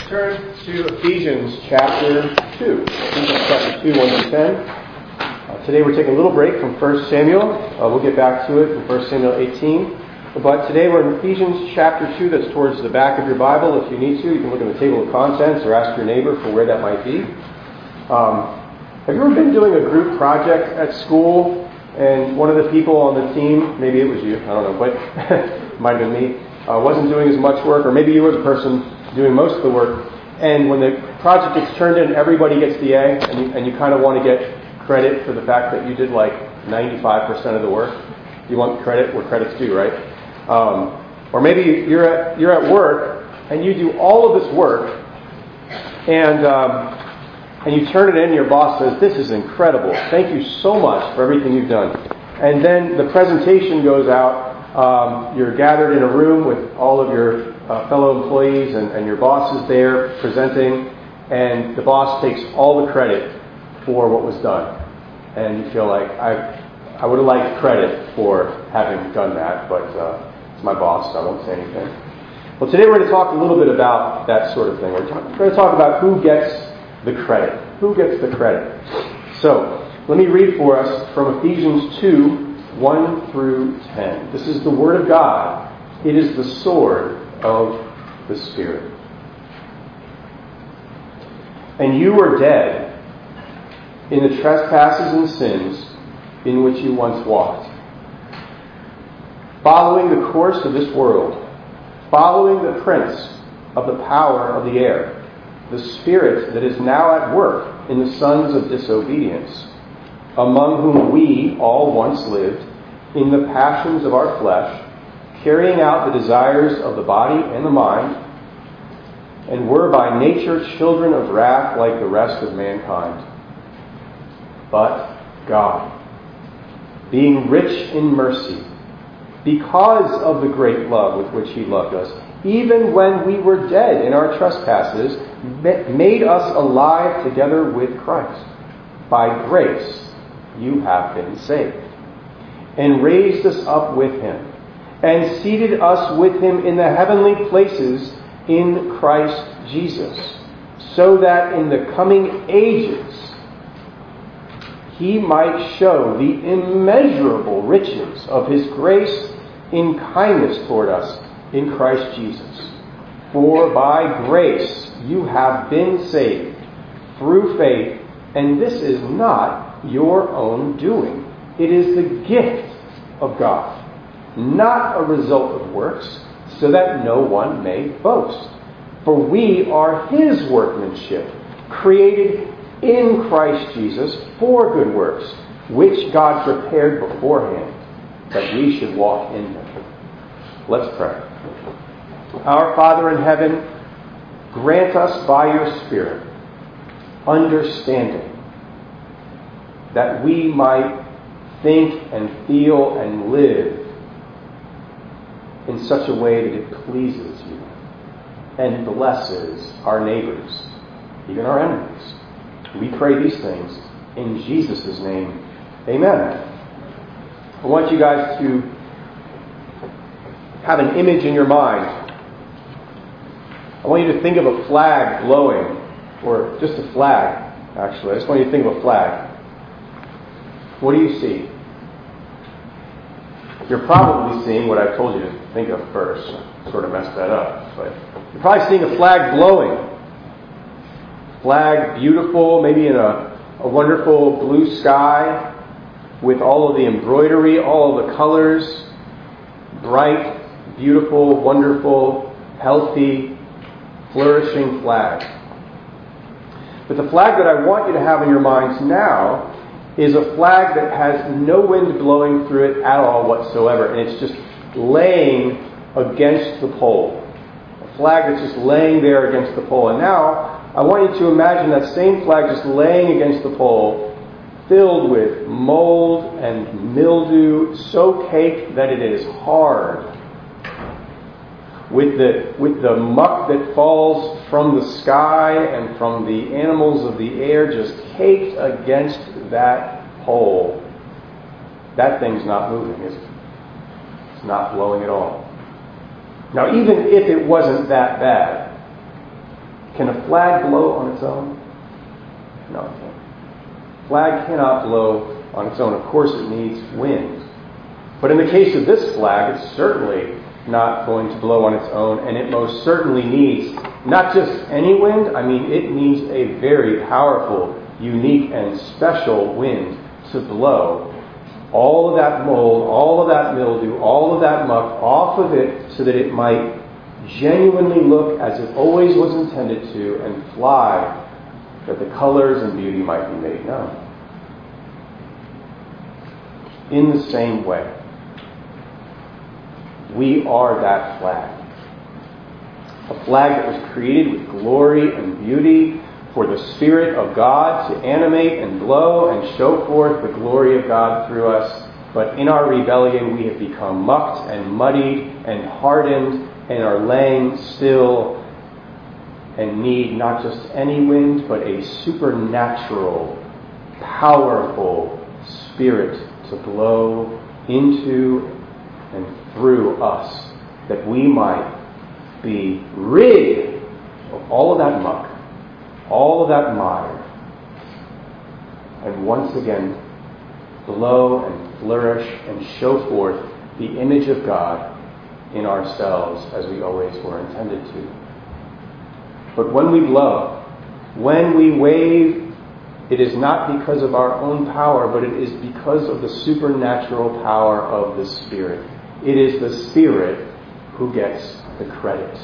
Turn to Ephesians chapter 2. Ephesians chapter 2, 1 to 10. Today we're taking a little break from 1 Samuel. We'll get back to it in 1 Samuel 18. But today we're in Ephesians chapter 2. That's towards the back of your Bible. If you need to, you can look at the table of contents or ask your neighbor for where that might be. Have you ever been doing a group project at school and one of the people on the team, maybe it was you, I don't know, but it might have been me, wasn't doing as much work, or maybe you were the person doing most of the work, and when the project gets turned in, everybody gets the A, and you kind of want to get credit for the fact that you did like 95% of the work. You want credit where credit's due, right? Or maybe you're at work, and you do all of this work, and you turn it in, and your boss says, "This is incredible. Thank you so much for everything you've done." And then the presentation goes out. You're gathered in a room with all of your fellow employees, and your boss is there presenting, and the boss takes all the credit for what was done. And you feel like, I would have liked credit for having done that, but it's my boss, so I won't say anything. Well, today we're going to talk a little bit about that sort of thing. We're going to talk about who gets the credit. Who gets the credit? So, let me read for us from Ephesians 2, 1 through 10. This is the Word of God. It is the sword of the Spirit. And you were dead in the trespasses and sins in which you once walked, following the course of this world, following the prince of the power of the air, the spirit that is now at work in the sons of disobedience, among whom we all once lived in the passions of our flesh, carrying out the desires of the body and the mind, and were by nature children of wrath like the rest of mankind. But God, being rich in mercy, because of the great love with which He loved us, even when we were dead in our trespasses, made us alive together with Christ. By grace you have been saved, and raised us up with Him, and seated us with Him in the heavenly places in Christ Jesus, so that in the coming ages He might show the immeasurable riches of His grace in kindness toward us in Christ Jesus. For by grace you have been saved through faith, and this is not your own doing. It is the gift of God, not a result of works, so that no one may boast. For we are His workmanship, created in Christ Jesus for good works, which God prepared beforehand that we should walk in them. Let's pray. Our Father in heaven, grant us by your Spirit understanding, that we might think and feel and live in such a way that it pleases you and blesses our neighbors, even our enemies. We pray these things in Jesus' name. Amen. I want you guys to have an image in your mind. I want you to think of a flag blowing, or just a flag, actually. I just want you to think of a flag. What do you see? You're probably seeing what I told you to think of first. Sort of messed that up. But you're probably seeing a flag blowing. Flag beautiful, maybe in a wonderful blue sky with all of the embroidery, all of the colors. Bright, beautiful, wonderful, healthy, flourishing flag. But the flag that I want you to have in your minds now is a flag that has no wind blowing through it at all whatsoever, and it's just laying against the pole. A flag that's just laying there against the pole. And now, I want you to imagine that same flag just laying against the pole, filled with mold and mildew, so caked that it is hard. With the muck that falls from the sky and from the animals of the air just caked against that pole. That thing's not moving, is it? It's not blowing at all. Now, even if it wasn't that bad, Can a flag blow on its own? No, it can't. Flag cannot blow on its own. Of course, it needs wind. But in the case of this flag, it's certainly not going to blow on its own, and it most certainly needs not just any wind. I mean, it needs a very powerful, unique, and special wind to blow all of that mold, all of that mildew, all of that muck off of it so that it might genuinely look as it always was intended to and fly, that the colors and beauty might be made known. In the same way, we are that flag. A flag that was created with glory and beauty for the Spirit of God to animate and blow and show forth the glory of God through us. But in our rebellion, we have become mucked and muddied and hardened and are laying still and need not just any wind, but a supernatural, powerful Spirit to blow into and through us, that we might be rid of all of that muck, all of that mire, and once again blow and flourish and show forth the image of God in ourselves as we always were intended to. But when we blow, when we wave, it is not because of our own power, but it is because of the supernatural power of the Spirit. It is the Spirit who gets the credit.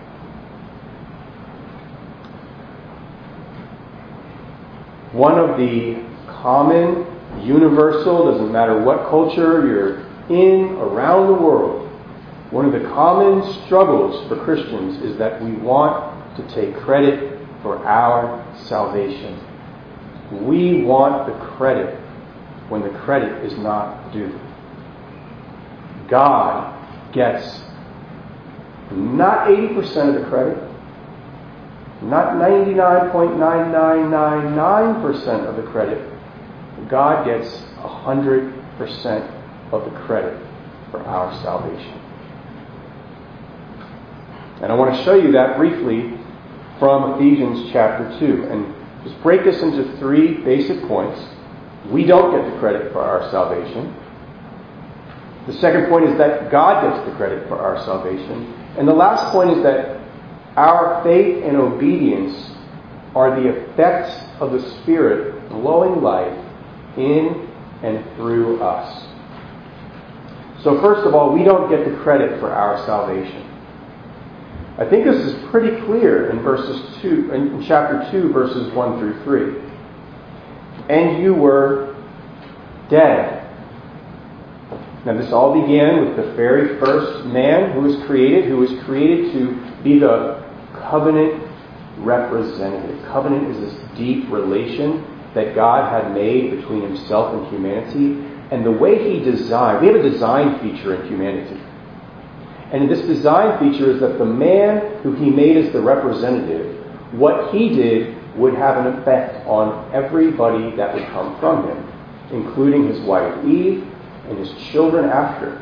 One of the common, universal, doesn't matter what culture you're in around the world, one of the common struggles for Christians is that we want to take credit for our salvation. We want the credit when the credit is not due. God gets not 80% of the credit, not 99.9999% of the credit. God gets 100% of the credit for our salvation. And I want to show you that briefly from Ephesians chapter 2. And just break this into 3 basic points. We don't get the credit for our salvation. The second point is that God gets the credit for our salvation. And the last point is that our faith and obedience are the effects of the Spirit blowing life in and through us. So first of all, we don't get the credit for our salvation. I think this is pretty clear in chapter 2, verses 1 through 3. And you were dead. Now this all began with the very first man who was created to be the covenant representative. Covenant is this deep relation that God had made between himself and humanity. And the way he designed, we have a design feature in humanity. And this design feature is that the man who he made as the representative, what he did would have an effect on everybody that would come from him, including his wife Eve and his children after.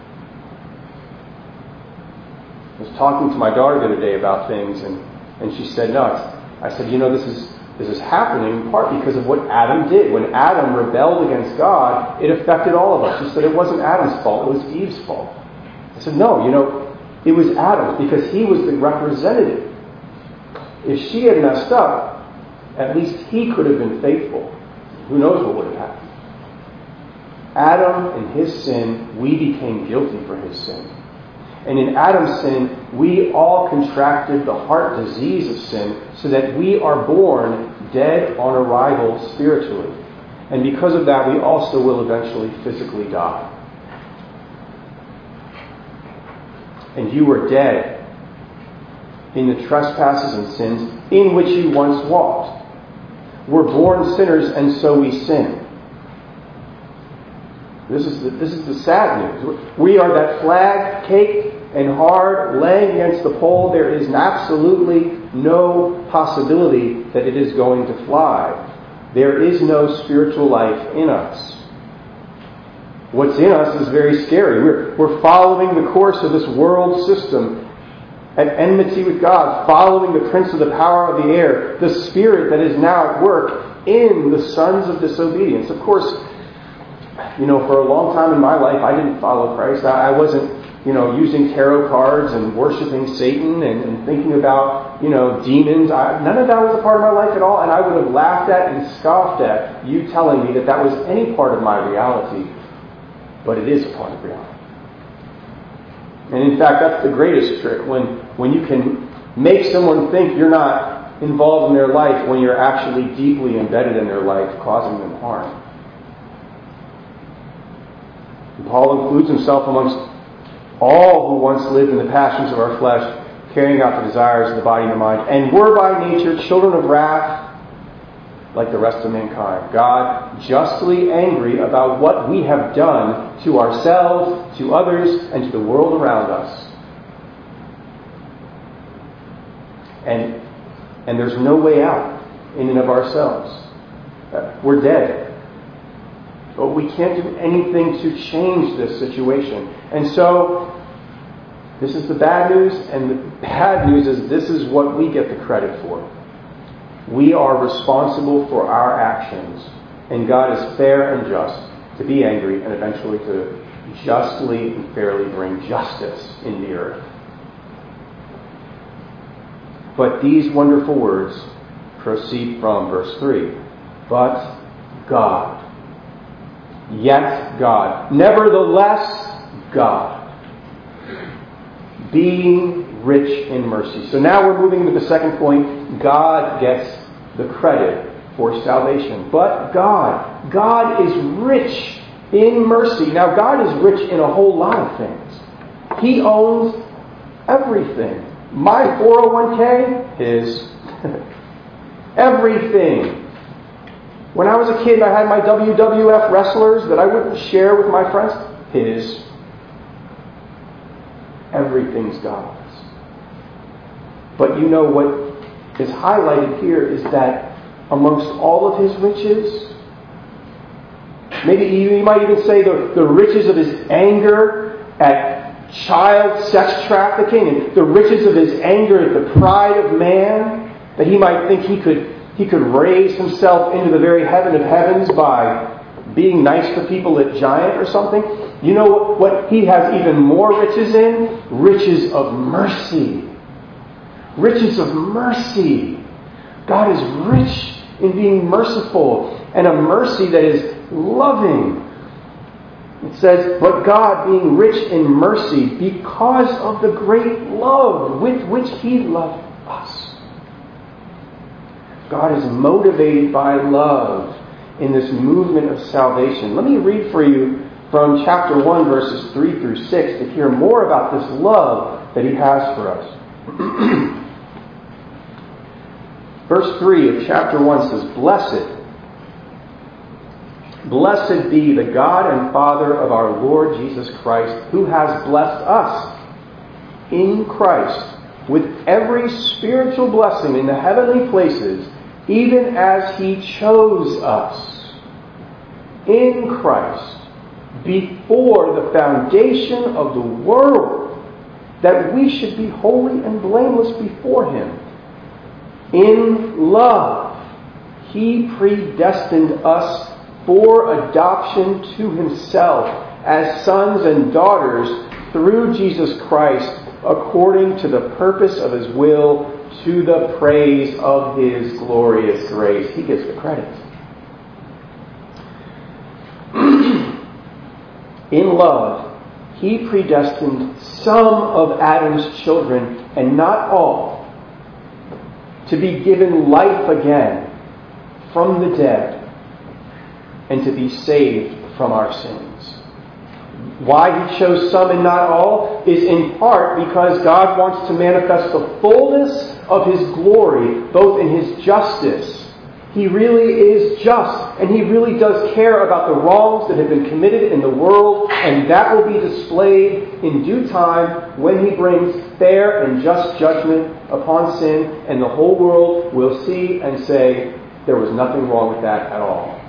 I was talking to my daughter the other day about things, and she said, no, I said, this is happening in part because of what Adam did. When Adam rebelled against God, it affected all of us. She said it wasn't Adam's fault, it was Eve's fault. I said, no, it was Adam's because he was the representative. If she had messed up, at least he could have been faithful. Who knows what would have happened? Adam, in his sin, we became guilty for his sin. And in Adam's sin, we all contracted the heart disease of sin so that we are born dead on arrival spiritually. And because of that, we also will eventually physically die. And you were dead in the trespasses and sins in which you once walked. We're born sinners, and so we sin. This is the sad news. We are that flag, caked and hard, laying against the pole. There is absolutely no possibility that it is going to fly. There is no spiritual life in us. What's in us is very scary. We're following the course of this world system, at enmity with God, following the prince of the power of the air, the spirit that is now at work in the sons of disobedience. Of course, for a long time in my life, I didn't follow Christ. I wasn't, using tarot cards and worshiping Satan and thinking about, demons. None of that was a part of my life at all, and I would have laughed at and scoffed at you telling me that was any part of my reality. But it is a part of reality. And in fact, that's the greatest trick, when you can make someone think you're not involved in their life when you're actually deeply embedded in their life, causing them harm. And Paul includes himself amongst all who once lived in the passions of our flesh, carrying out the desires of the body and the mind, and were by nature children of wrath like the rest of mankind. God justly angry about what we have done to ourselves, to others, and to the world around us. And there's no way out in and of ourselves. We're dead. But we can't do anything to change this situation. And so, this is the bad news, and the bad news is this is what we get the credit for. We are responsible for our actions, and God is fair and just to be angry and eventually to justly and fairly bring justice in the earth. But these wonderful words proceed from verse 3. But God. Yet God. Nevertheless God. Being rich in mercy. So now we're moving to the second point. God gets the credit for salvation. But God is rich in mercy. Now God is rich in a whole lot of things. He owns everything. My 401k, His. Everything. When I was a kid, I had my WWF wrestlers that I wouldn't share with my friends. His. Everything's God's. But what is highlighted here is that amongst all of His riches, maybe you might even say the riches of His anger at child sex trafficking, and the riches of His anger at the pride of man, that He might think He could raise Himself into the very heaven of heavens by being nice to people at Giant or something. You know what He has even more riches in? Riches of mercy. Riches of mercy. God is rich in being merciful, and a mercy that is loving. It says, but God being rich in mercy because of the great love with which He loved us. God is motivated by love in this movement of salvation. Let me read for you from chapter 1, verses 3 through 6, to hear more about this love that He has for us. Verse 3 of chapter 1 says, Blessed be the God and Father of our Lord Jesus Christ, who has blessed us in Christ with every spiritual blessing in the heavenly places, even as He chose us in Christ before the foundation of the world, that we should be holy and blameless before Him. In love, He predestined us for adoption to Himself as sons and daughters through Jesus Christ, according to the purpose of His will, to the praise of His glorious grace. He gets the credit. In love, He predestined some of Adam's children, and not all, to be given life again from the dead and to be saved from our sins. Why He chose some and not all is in part because God wants to manifest the fullness of His glory, both in His justice. He really is just, and He really does care about the wrongs that have been committed in the world, and that will be displayed in due time when He brings fair and just judgment upon sin, and the whole world will see and say, there was nothing wrong with that at all.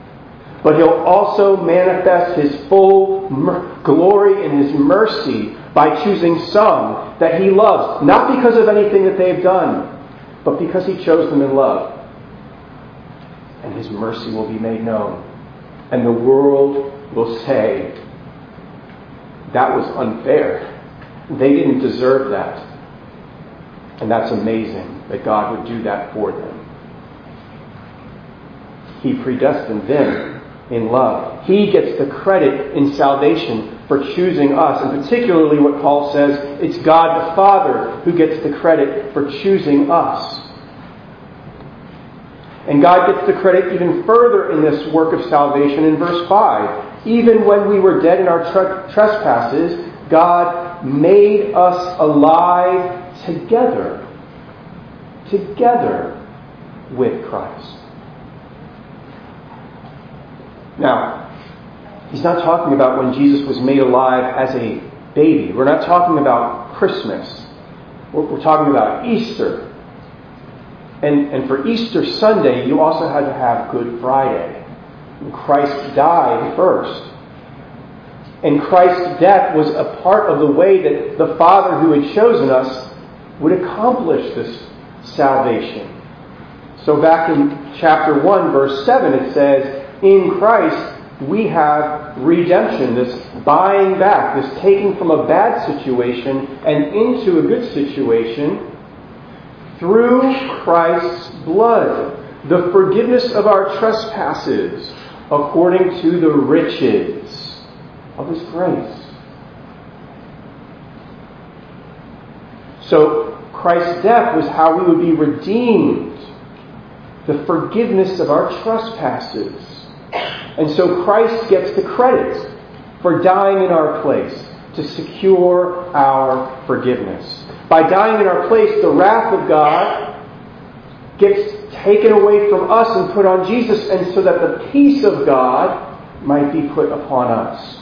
But He'll also manifest His full glory and His mercy by choosing some that he loves, not because of anything that they've done, but because he chose them in love. And his mercy will be made known. And the world will say, that was unfair. They didn't deserve that. And that's amazing that God would do that for them. He predestined them in love. He gets the credit in salvation for choosing us. And particularly what Paul says, it's God the Father who gets the credit for choosing us. And God gets the credit even further in this work of salvation in verse 5. Even when we were dead in our trespasses, God made us alive together with Christ. Now, he's not talking about when Jesus was made alive as a baby. We're not talking about Christmas. We're talking about Easter. And for Easter Sunday, you also had to have Good Friday. And Christ died first. And Christ's death was a part of the way that the Father who had chosen us would accomplish this salvation. So back in chapter 1, verse 7, it says, in Christ we have redemption, this buying back, this taking from a bad situation and into a good situation through Christ's blood, the forgiveness of our trespasses according to the riches of his grace. So Christ's death was how we would be redeemed, the forgiveness of our trespasses. And so Christ gets the credit for dying in our place to secure our forgiveness. By dying in our place, the wrath of God gets taken away from us and put on Jesus, and so that the peace of God might be put upon us.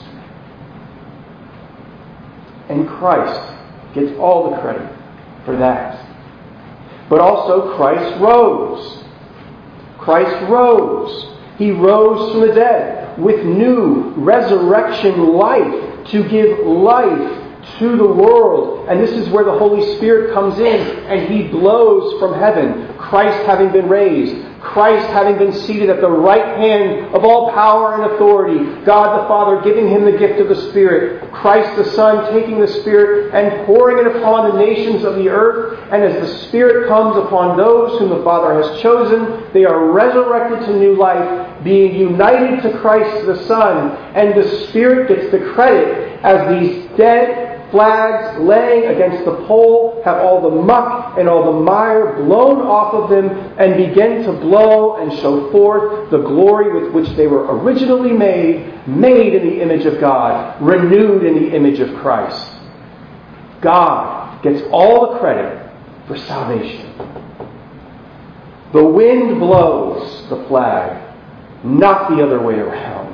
And Christ gets all the credit for that. But also Christ rose. Christ rose. He rose from the dead with new resurrection life to give life to the world. And this is where the Holy Spirit comes in and he blows from heaven. Christ having been raised, Christ having been seated at the right hand of all power and authority, God the Father giving him the gift of the Spirit, Christ the Son taking the Spirit and pouring it upon the nations of the earth. And as the Spirit comes upon those whom the Father has chosen, they are resurrected to new life, being united to Christ the Son. And the Spirit gets the credit as these dead flags laying against the pole have all the muck and all the mire blown off of them and begin to blow and show forth the glory with which they were originally made in the image of God, renewed in the image of Christ. God gets all the credit for salvation. The wind blows the flag, not the other way around.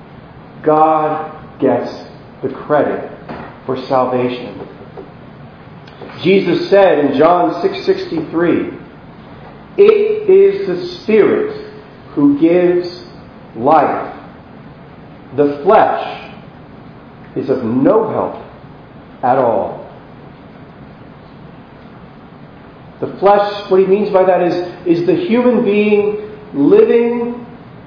God gets the credit for salvation. Jesus said in John 6:63, "It is the Spirit who gives life. The flesh is of no help at all." The flesh, what he means by that is the human being living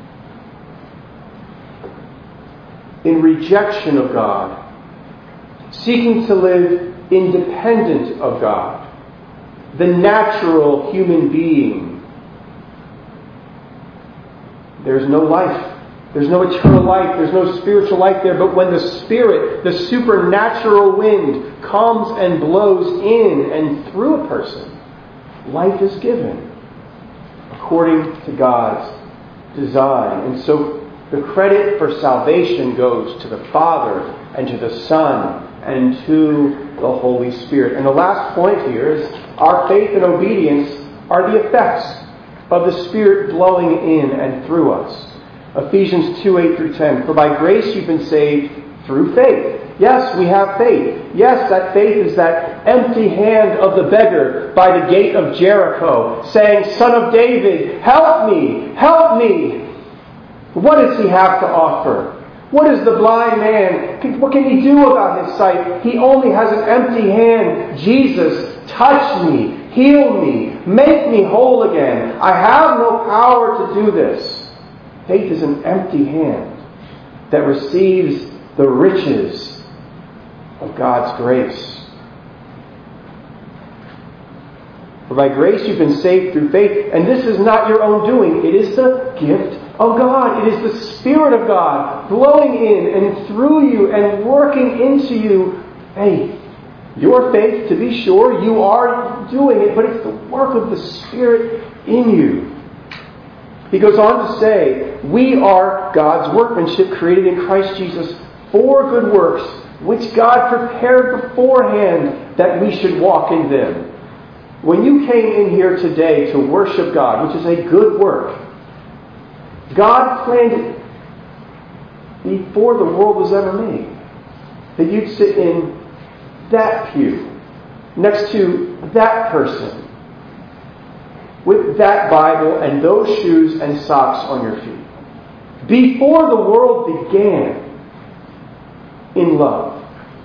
in rejection of God, seeking to live independent of God. The natural human being. There's no life. There's no eternal life. There's no spiritual life there. But when the Spirit, the supernatural wind, comes and blows in and through a person, life is given according to God's design. And so the credit for salvation goes to the Father and to the Son and to the Holy Spirit. And the last point here is our faith and obedience are the effects of the Spirit blowing in and through us. Ephesians 2:8-10. For by grace you've been saved through faith. Yes, we have faith. Yes, that faith is that empty hand of the beggar by the gate of Jericho, saying, "Son of David, help me, help me." What does he have to offer? What is the blind man? What can he do about his sight? He only has an empty hand. Jesus, touch me, heal me, make me whole again. I have no power to do this. Faith is an empty hand that receives the riches of God's grace. For by grace you've been saved through faith, and this is not your own doing. It is the gift of God. It is the Spirit of God blowing in and through you and working into you faith. Your faith, to be sure, you are doing it, but it's the work of the Spirit in you. He goes on to say, we are God's workmanship created in Christ Jesus for good works, which God prepared beforehand that we should walk in them. When you came in here today to worship God, which is a good work, God planned it before the world was ever made. That you'd sit in that pew, next to that person, with that Bible and those shoes and socks on your feet. Before the world began, in love.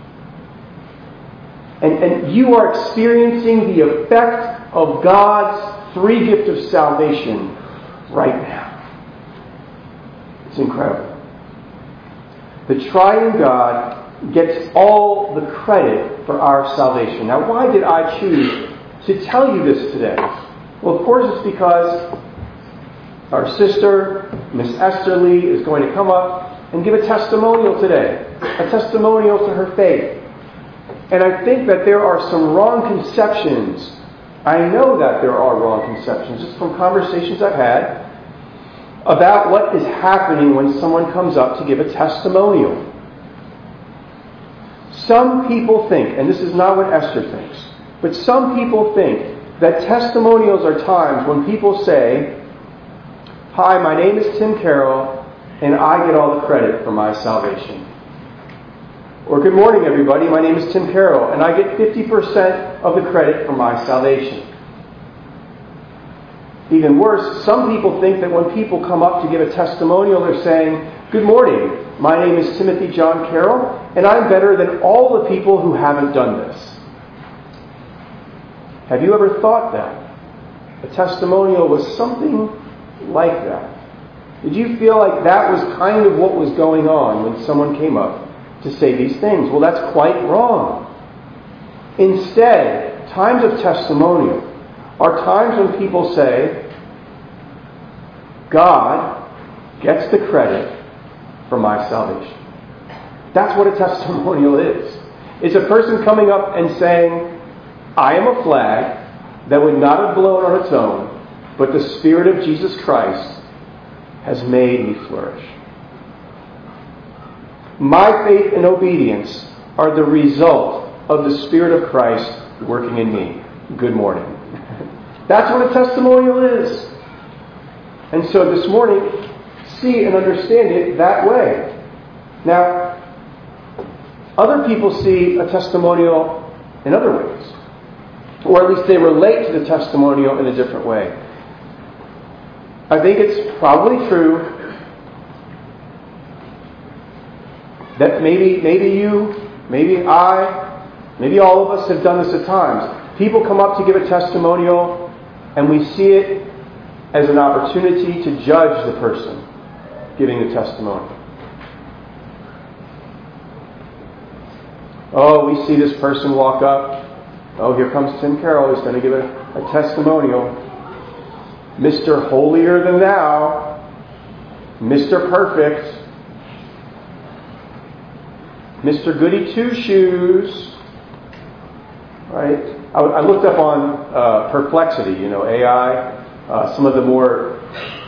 And you are experiencing the effect of God's free gift of salvation right now. It's incredible. The triune God gets all the credit for our salvation. Now, why did I choose to tell you this today? Well, of course, it's because our sister, Miss Esther Lee, is going to come up and give a testimonial today. A testimonial to her faith. And I think that there are some wrong conceptions. I know that there are wrong conceptions, just from conversations I've had, about what is happening when someone comes up to give a testimonial. Some people think, and this is not what Esther thinks, but some people think that testimonials are times when people say, "Hi, my name is Tim Carroll, and I get all the credit for my salvation." Or, "Good morning, everybody. My name is Tim Carroll, and I get 50% of the credit for my salvation." Even worse, some people think that when people come up to give a testimonial, they're saying, "Good morning. My name is Timothy John Carroll, and I'm better than all the people who haven't done this." Have you ever thought that a testimonial was something like that? Did you feel like that was kind of what was going on when someone came up to say these things? Well, that's quite wrong. Instead, times of testimonial are times when people say, God gets the credit for my salvation. That's what a testimonial is. It's a person coming up and saying, I am a flag that would not have blown on its own, but the Spirit of Jesus Christ has made me flourish. My faith and obedience are the result of the Spirit of Christ working in me. Good morning. That's what a testimonial is. And so this morning, see and understand it that way. Now, other people see a testimonial in other ways. Or at least they relate to the testimonial in a different way. I think it's probably true that maybe you, maybe I, maybe all of us have done this at times. People come up to give a testimonial and we see it as an opportunity to judge the person giving the testimony. Oh, we see this person walk up. Oh, here comes Tim Carroll. He's going to give a testimonial. Mr. Holier Than Thou. Mr. Perfect. Mr. Goody Two Shoes. Right? I looked up on Perplexity, AI. Some of the more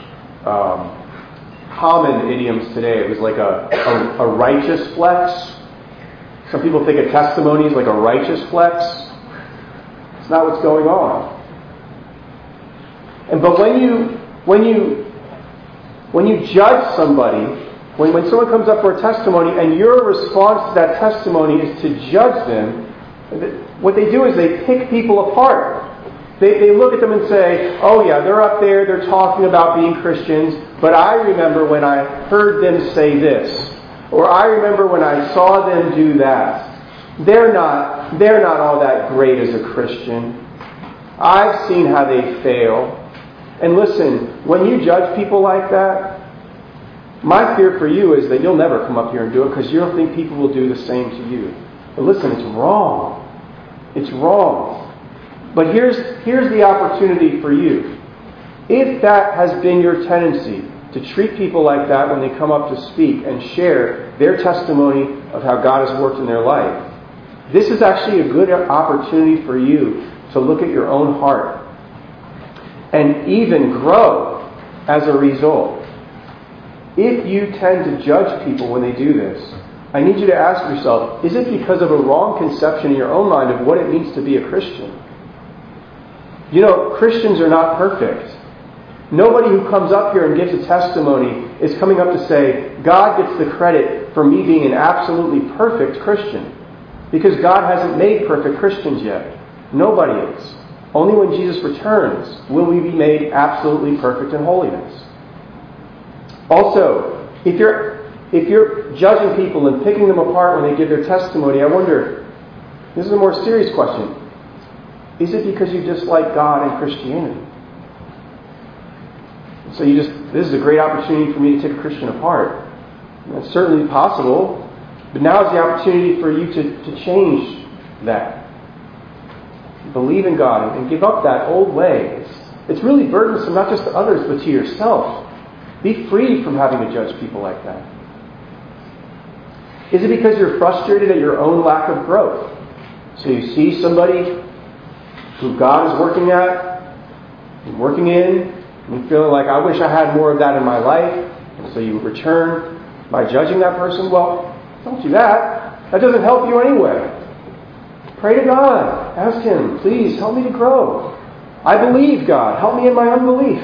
common idioms today. It was like a righteous flex. Some people think a testimony is like a righteous flex. It's not what's going on. But when you judge somebody, when someone comes up for a testimony and your response to that testimony is to judge them, what they do is they pick people apart. They look at them and say, oh yeah, they're up there, they're talking about being Christians, but I remember when I heard them say this. Or I remember when I saw them do that. They're not all that great as a Christian. I've seen how they fail. And listen, when you judge people like that, my fear for you is that you'll never come up here and do it because you'll think people will do the same to you. But listen, it's wrong. It's wrong. But here's the opportunity for you. If that has been your tendency, to treat people like that when they come up to speak and share their testimony of how God has worked in their life, this is actually a good opportunity for you to look at your own heart and even grow as a result. If you tend to judge people when they do this, I need you to ask yourself, is it because of a wrong conception in your own mind of what it means to be a Christian? You know, Christians are not perfect. Nobody who comes up here and gives a testimony is coming up to say, God gets the credit for me being an absolutely perfect Christian. Because God hasn't made perfect Christians yet. Nobody is. Only when Jesus returns will we be made absolutely perfect in holiness. Also, if you're judging people and picking them apart when they give their testimony, I wonder, this is a more serious question. Is it because you dislike God and Christianity? So this is a great opportunity for me to take a Christian apart. That's certainly possible, but now is the opportunity for you to change that. Believe in God and give up that old way. It's really burdensome, not just to others, but to yourself. Be free from having to judge people like that. Is it because you're frustrated at your own lack of growth? So you see somebody who God is working at, and working in, and feeling like, I wish I had more of that in my life, and so you return by judging that person? Well, don't do that. That doesn't help you anyway. Pray to God. Ask Him, please help me to grow. I believe, God. Help me in my unbelief.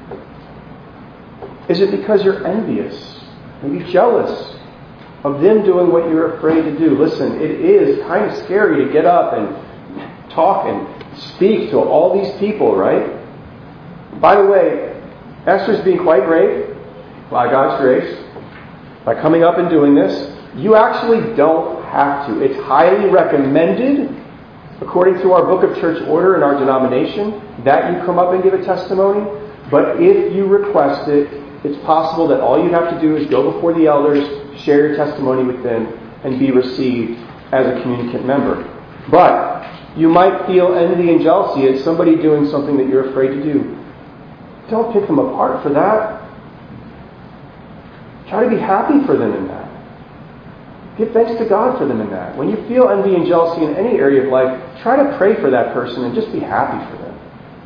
Is it because you're envious, maybe jealous of them doing what you're afraid to do? Listen, it is kind of scary to get up and talk and speak to all these people, right? By the way, Esther's being quite brave, by God's grace, by coming up and doing this. You actually don't have to. It's highly recommended, according to our book of church order in our denomination, that you come up and give a testimony. But if you request it, it's possible that all you have to do is go before the elders, share your testimony with them, and be received as a communicant member. But you might feel envy and jealousy at somebody doing something that you're afraid to do. Don't pick them apart for that. Try to be happy for them in that. Give thanks to God for them in that. When you feel envy and jealousy in any area of life, try to pray for that person and just be happy for them.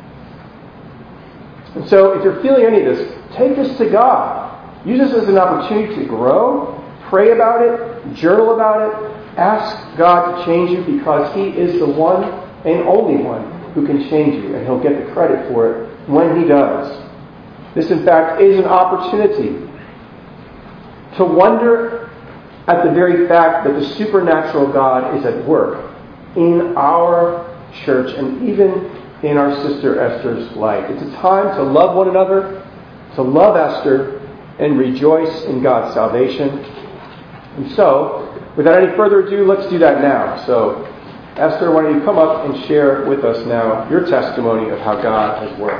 And so if you're feeling any of this, take this to God. Use this as an opportunity to grow. Pray about it. Journal about it. Ask God to change you because He is the one and only one who can change you, and He'll get the credit for it when He does. This, in fact, is an opportunity to wonder at the very fact that the supernatural God is at work in our church and even in our sister Esther's life. It's a time to love one another, to love Esther, and rejoice in God's salvation. And so, without any further ado, let's do that now. So, Esther, why don't you come up and share with us now your testimony of how God has worked.